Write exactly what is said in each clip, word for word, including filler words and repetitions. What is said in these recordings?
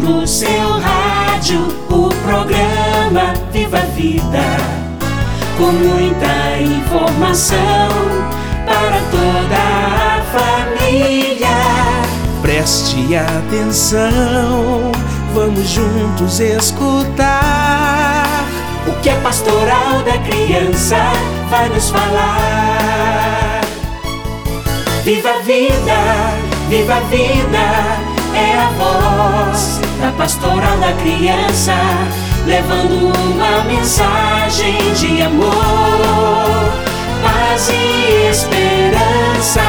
no seu rádio o programa Viva a Vida, com muita informação para toda a família. Preste atenção, vamos juntos escutar o que a Pastoral da Criança vai nos falar. Viva a vida, viva a vida, é a voz da Pastoral da Criança, levando uma mensagem de amor, paz e esperança.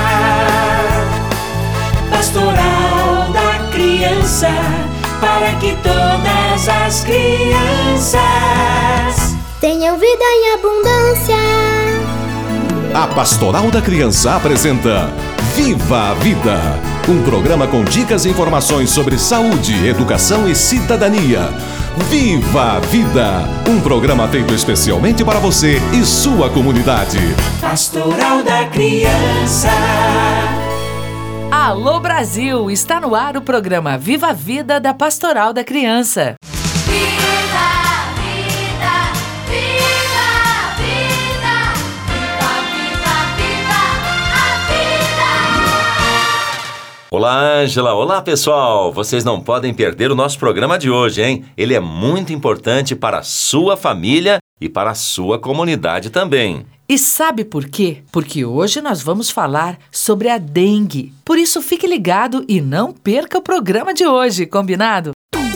Pastoral da Criança, para que todas as crianças tenham vida em abundância. A Pastoral da Criança apresenta Viva a Vida, um programa com dicas e informações sobre saúde, educação e cidadania. Viva a Vida, um programa feito especialmente para você e sua comunidade. Pastoral da Criança. Alô Brasil, está no ar o programa Viva a Vida da Pastoral da Criança. Olá, Ângela. Olá, pessoal. Vocês não podem perder o nosso programa de hoje, hein? Ele é muito importante para a sua família e para a sua comunidade também. E sabe por quê? Porque hoje nós vamos falar sobre a dengue. Por isso, fique ligado e não perca o programa de hoje, combinado?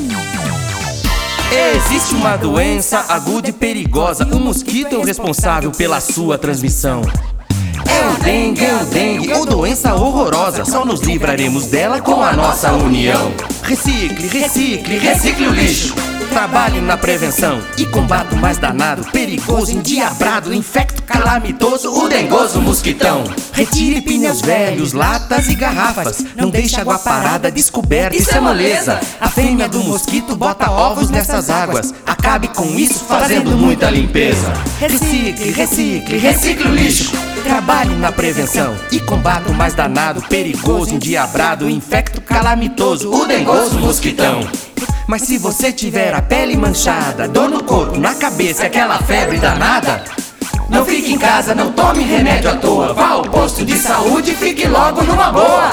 Existe uma doença aguda e perigosa. O mosquito é o responsável pela sua transmissão. É o dengue, é o dengue, ou doença horrorosa. Só nos livraremos dela com a nossa união. Recicle, recicle, recicle o lixo. Trabalhe na prevenção e combate o mais danado, perigoso, endiabrado, infecto calamitoso, o dengoso mosquitão. Retire pneus velhos, latas e garrafas. Não deixe água parada descoberta, isso é moleza. A fêmea do mosquito bota ovos nessas águas. Acabe com isso fazendo muita limpeza. Recicle, recicle, recicle o lixo. Trabalhe na prevenção e combate o mais danado, perigoso, endiabrado, infecto calamitoso, o dengoso mosquitão. Mas se você tiver a pele manchada, dor no corpo, na cabeça e aquela febre danada, não fique em casa, não tome remédio à toa. Vá ao posto de saúde e fique logo numa boa.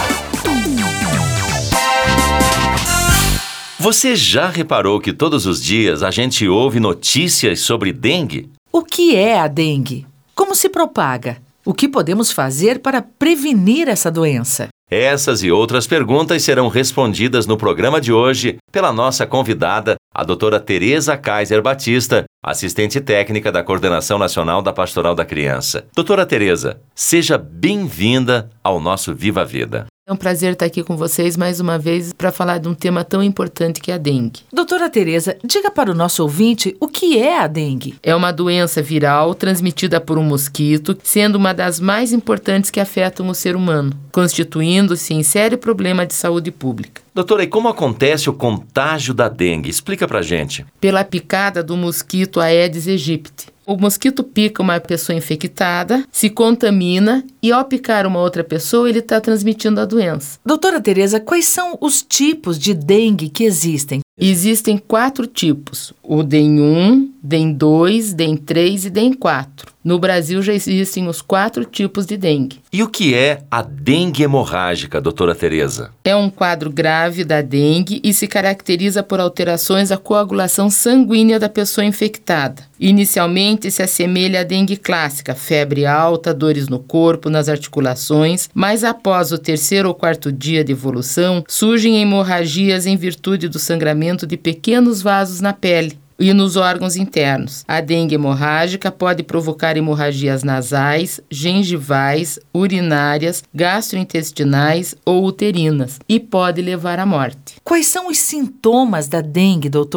Você já reparou que todos os dias a gente ouve notícias sobre dengue? O que é a dengue? Como se propaga? O que podemos fazer para prevenir essa doença? Essas e outras perguntas serão respondidas no programa de hoje pela nossa convidada, a doutora Tereza Kaiser Batista, assistente técnica da Coordenação Nacional da Pastoral da Criança. Doutora Tereza, seja bem-vinda ao nosso Viva a Vida. É um prazer estar aqui com vocês mais uma vez para falar de um tema tão importante que é a dengue. Doutora Tereza, diga para o nosso ouvinte o que é a dengue. É uma doença viral transmitida por um mosquito, sendo uma das mais importantes que afetam o ser humano, constituindo-se em sério problema de saúde pública. Doutora, e como acontece o contágio da dengue? Explica pra gente. Pela picada do mosquito Aedes aegypti. O mosquito pica uma pessoa infectada, se contamina e ao picar uma outra pessoa, ele está transmitindo a doença. Doutora Tereza, quais são os tipos de dengue que existem? Existem quatro tipos, o D E M um, D E M dois, D E M três e D E M quatro. No Brasil já existem os quatro tipos de dengue. E o que é a dengue hemorrágica, doutora Tereza? É um quadro grave da dengue e se caracteriza por alterações à coagulação sanguínea da pessoa infectada. Inicialmente se assemelha à dengue clássica, febre alta, dores no corpo, nas articulações, mas após o terceiro ou quarto dia de evolução, surgem hemorragias em virtude do sangramento de pequenos vasos na pele e nos órgãos internos. A dengue hemorrágica pode provocar hemorragias nasais, gengivais, urinárias, gastrointestinais ou uterinas e pode levar à morte. Quais são os sintomas da dengue, doutora?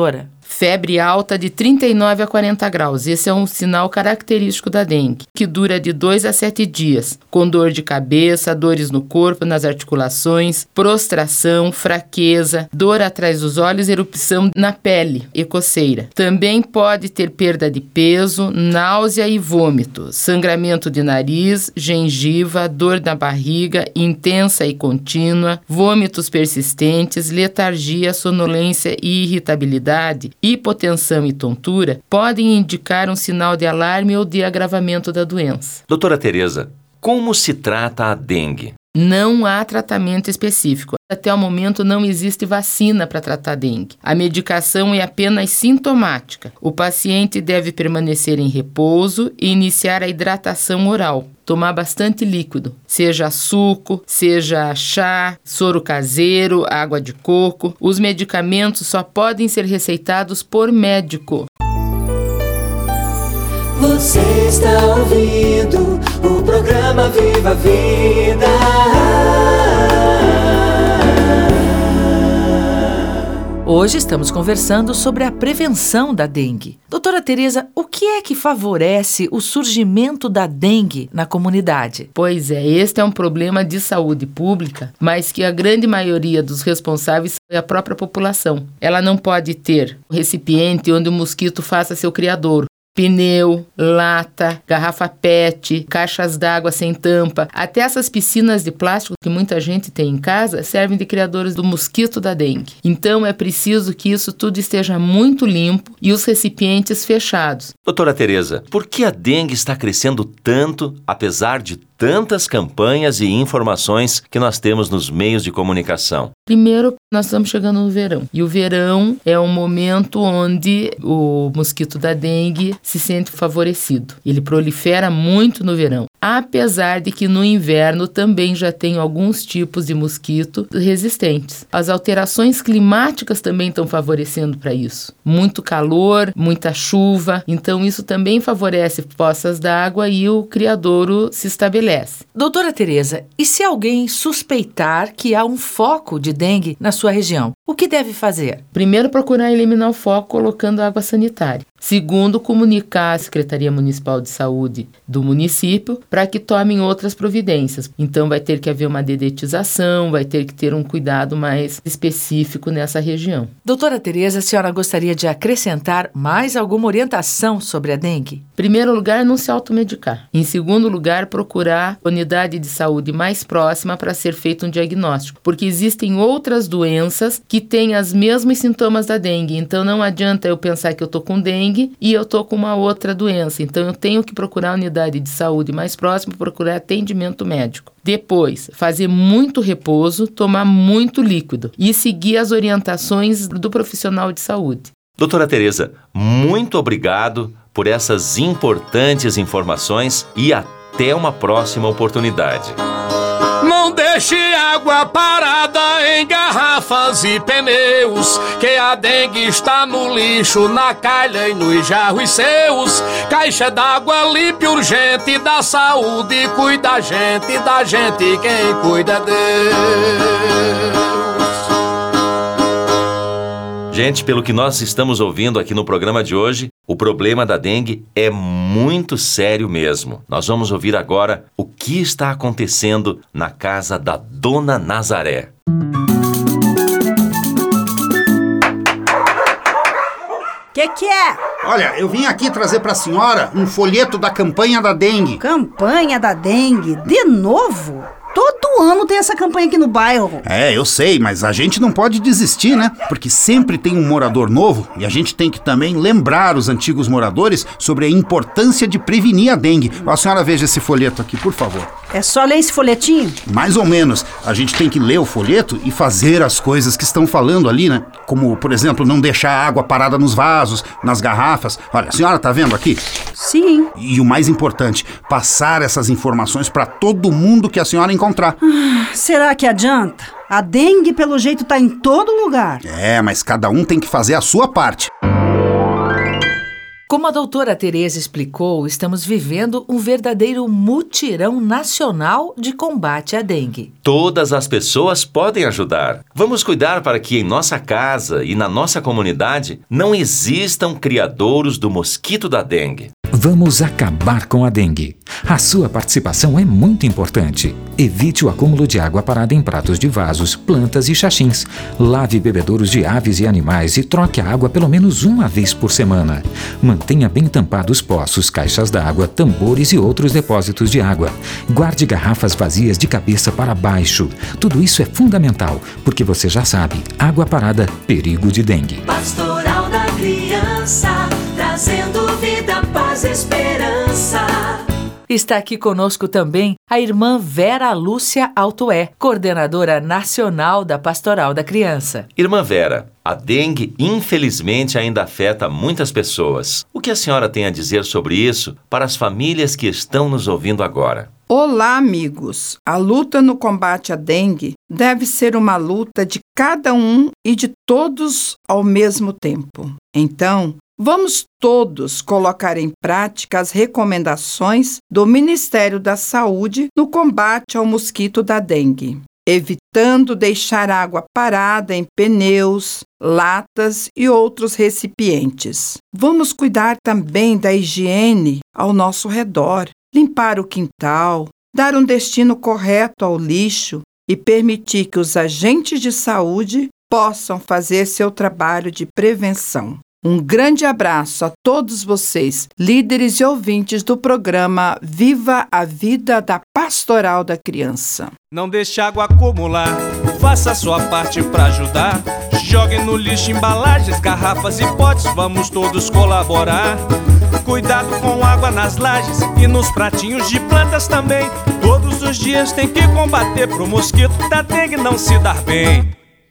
febre alta de trinta e nove a quarenta graus. Esse é um sinal característico da dengue, que dura de dois a sete dias, com dor de cabeça, dores no corpo, nas articulações, prostração, fraqueza, dor atrás dos olhos, erupção na pele e coceira. Também pode ter perda de peso, náusea e vômito, sangramento de nariz, gengiva, dor na barriga intensa e contínua, vômitos persistentes, letargia, sonolência e irritabilidade, hipotensão e tontura podem indicar um sinal de alarme ou de agravamento da doença. Doutora Tereza, como se trata a dengue? Não há tratamento específico. Até o momento não existe vacina para tratar a dengue. A medicação é apenas sintomática. O paciente deve permanecer em repouso e iniciar a hidratação oral. Tomar bastante líquido, seja suco, seja chá, soro caseiro, água de coco. Os medicamentos só podem ser receitados por médico. Você está ouvindo o programa Viva a Vida. Hoje estamos conversando sobre a prevenção da dengue. Doutora Tereza, o que é que favorece o surgimento da dengue na comunidade? Pois é, este é um problema de saúde pública, mas que a grande maioria dos responsáveis é a própria população. Ela não pode ter um recipiente onde o mosquito faça seu criadouro. Pneu, lata, garrafa pet, caixas d'água sem tampa, até essas piscinas de plástico que muita gente tem em casa servem de criadores do mosquito da dengue. Então é preciso que isso tudo esteja muito limpo e os recipientes fechados. Doutora Tereza, por que a dengue está crescendo tanto, apesar de tantas campanhas e informações que nós temos nos meios de comunicação? Primeiro, nós estamos chegando no verão. E o verão é um momento onde o mosquito da dengue se sente favorecido. Ele prolifera muito no verão. Apesar de que no inverno também já tem alguns tipos de mosquito resistentes. As alterações climáticas também estão favorecendo para isso. Muito calor, muita chuva. Então isso também favorece poças d'água e o criadouro se estabelece. Doutora Tereza, e se alguém suspeitar que há um foco de dengue na sua região, o que deve fazer? Primeiro, procurar eliminar o foco colocando água sanitária. Segundo, comunicar à Secretaria Municipal de Saúde do município para que tomem outras providências. Então vai ter que haver uma dedetização, vai ter que ter um cuidado mais específico nessa região. Doutora Tereza, a senhora gostaria de acrescentar mais alguma orientação sobre a dengue? Em primeiro lugar, não se automedicar. Em segundo lugar, procurar a unidade de saúde mais próxima para ser feito um diagnóstico, porque existem outras doenças que têm os mesmos sintomas da dengue. Então não adianta eu pensar que eu estou com dengue e eu estou com uma outra doença. Então eu tenho que procurar a unidade de saúde mais próxima, procurar atendimento médico. Depois, fazer muito repouso, tomar muito líquido e seguir as orientações do profissional de saúde. Doutora Tereza, muito obrigado por essas importantes informações e até uma próxima oportunidade. Não deixe água parada em garrafas e pneus, que a dengue está no lixo, na calha e nos jarros seus. Caixa d'água limpa urgente, da saúde cuida a gente, da gente quem cuida Deus. Gente, pelo que nós estamos ouvindo aqui no programa de hoje, o problema da dengue é muito sério mesmo. Nós vamos ouvir agora o que está acontecendo na casa da Dona Nazaré. Que que é? Olha, eu vim aqui trazer pra senhora um folheto da campanha da dengue. Campanha da dengue? De novo? Todo ano tem essa campanha aqui no bairro. É, eu sei, mas a gente não pode desistir, né? Porque sempre tem um morador novo e a gente tem que também lembrar os antigos moradores sobre a importância de prevenir a dengue. A senhora veja esse folheto aqui, por favor. É só ler esse folhetinho? Mais ou menos. A gente tem que ler o folheto e fazer as coisas que estão falando ali, né? Como, por exemplo, não deixar a água parada nos vasos, nas garrafas. Olha, a senhora tá vendo aqui? Sim. E o mais importante, passar essas informações para todo mundo que a senhora encontrar. Ah, será que adianta? A dengue, pelo jeito, tá em todo lugar. É, mas cada um tem que fazer a sua parte. Como a doutora Tereza explicou, estamos vivendo um verdadeiro mutirão nacional de combate à dengue. Todas as pessoas podem ajudar. Vamos cuidar para que em nossa casa e na nossa comunidade não existam criadouros do mosquito da dengue. Vamos acabar com a dengue. A sua participação é muito importante. Evite o acúmulo de água parada em pratos de vasos, plantas e xaxins. Lave bebedouros de aves e animais e troque a água pelo menos uma vez por semana. Mantenha bem tampados poços, caixas d'água, tambores e outros depósitos de água. Guarde garrafas vazias de cabeça para baixo. Tudo isso é fundamental, porque você já sabe, água parada, perigo de dengue. Pastoral da Criança, trazendo vida, paz e esperança. Está aqui conosco também a irmã Vera Lúcia Altoé, coordenadora nacional da Pastoral da Criança. Irmã Vera, a dengue infelizmente ainda afeta muitas pessoas. O que a senhora tem a dizer sobre isso para as famílias que estão nos ouvindo agora? Olá, amigos! A luta no combate à dengue deve ser uma luta de cada um e de todos ao mesmo tempo. Então, vamos todos colocar em prática as recomendações do Ministério da Saúde no combate ao mosquito da dengue, evitando deixar água parada em pneus, latas e outros recipientes. Vamos cuidar também da higiene ao nosso redor, limpar o quintal, dar um destino correto ao lixo e permitir que os agentes de saúde possam fazer seu trabalho de prevenção. Um grande abraço a todos vocês, líderes e ouvintes do programa Viva a Vida da Pastoral da Criança. Não deixe água acumular, faça a sua parte para ajudar. Jogue no lixo embalagens, garrafas e potes, vamos todos colaborar. Cuidado com água nas lajes e nos pratinhos de plantas também. Todos os dias tem que combater pro mosquito da dengue não se dar bem.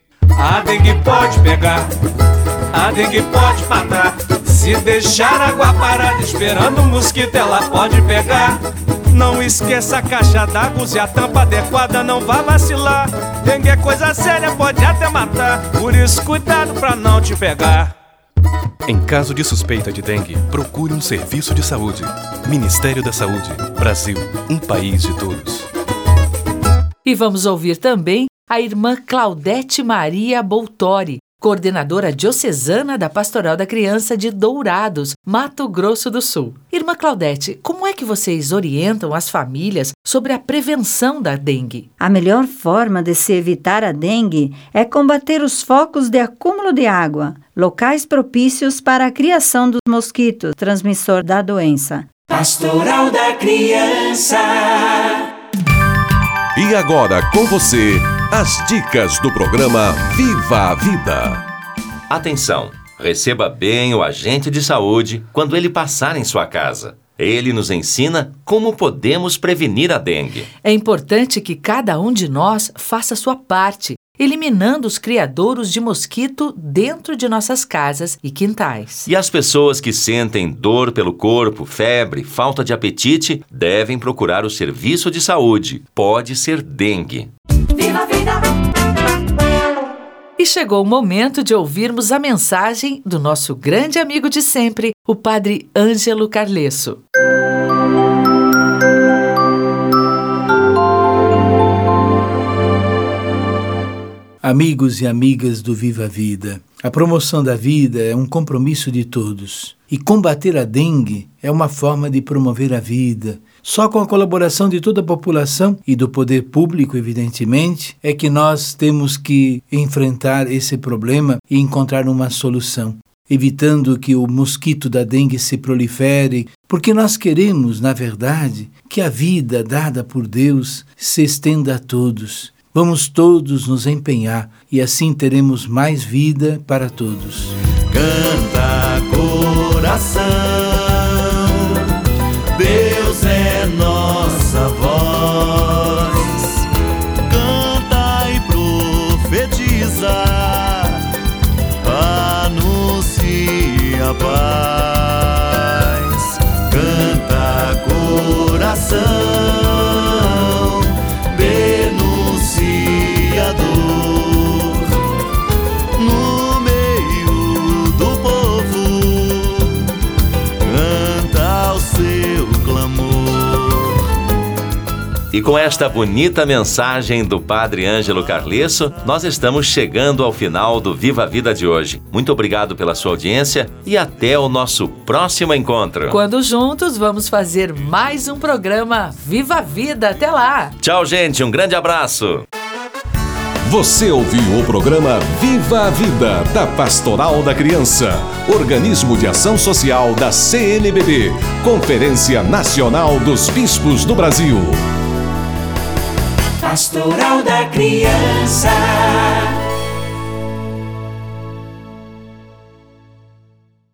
A dengue pode pegar, a dengue pode matar. Se deixar água parada esperando o mosquito, ela pode pegar. Não esqueça a caixa d'água, use a tampa adequada, não vá vacilar. Dengue é coisa séria, pode até matar, por isso cuidado pra não te pegar. Em caso de suspeita de dengue, procure um serviço de saúde. Ministério da Saúde. Brasil, um país de todos. E vamos ouvir também a irmã Claudete Maria Boltori, coordenadora diocesana da Pastoral da Criança de Dourados, Mato Grosso do Sul. Irmã Claudete, como é que vocês orientam as famílias sobre a prevenção da dengue? A melhor forma de se evitar a dengue é combater os focos de acúmulo de água, locais propícios para a criação dos mosquitos, transmissor da doença. Pastoral da Criança. E agora com você, as dicas do programa Viva a Vida. Atenção! Receba bem o agente de saúde quando ele passar em sua casa. Ele nos ensina como podemos prevenir a dengue. É importante que cada um de nós faça sua parte, eliminando os criadouros de mosquito dentro de nossas casas e quintais. E as pessoas que sentem dor pelo corpo, febre, falta de apetite, devem procurar o serviço de saúde. Pode ser dengue. Viva a vida! E chegou o momento de ouvirmos a mensagem do nosso grande amigo de sempre, o Padre Ângelo Carlesso. Amigos e amigas do Viva a Vida, a promoção da vida é um compromisso de todos. E combater a dengue é uma forma de promover a vida. Só com a colaboração de toda a população e do poder público, evidentemente, é que nós temos que enfrentar esse problema e encontrar uma solução, evitando que o mosquito da dengue se prolifere, porque nós queremos, na verdade, que a vida dada por Deus se estenda a todos. Vamos todos nos empenhar e assim teremos mais vida para todos. Canta, coração, Deus é nossa voz. Canta e profetiza, anuncia a paz. Canta, coração, E com esta bonita mensagem do Padre Ângelo Carlesso, nós estamos chegando ao final do Viva a Vida de hoje. Muito obrigado pela sua audiência e até o nosso próximo encontro. Quando juntos vamos fazer mais um programa Viva a Vida. Até lá! Tchau, gente. Um grande abraço. Você ouviu o programa Viva a Vida, da Pastoral da Criança, organismo de ação social da C N B B, Conferência Nacional dos Bispos do Brasil. Pastoral da Criança.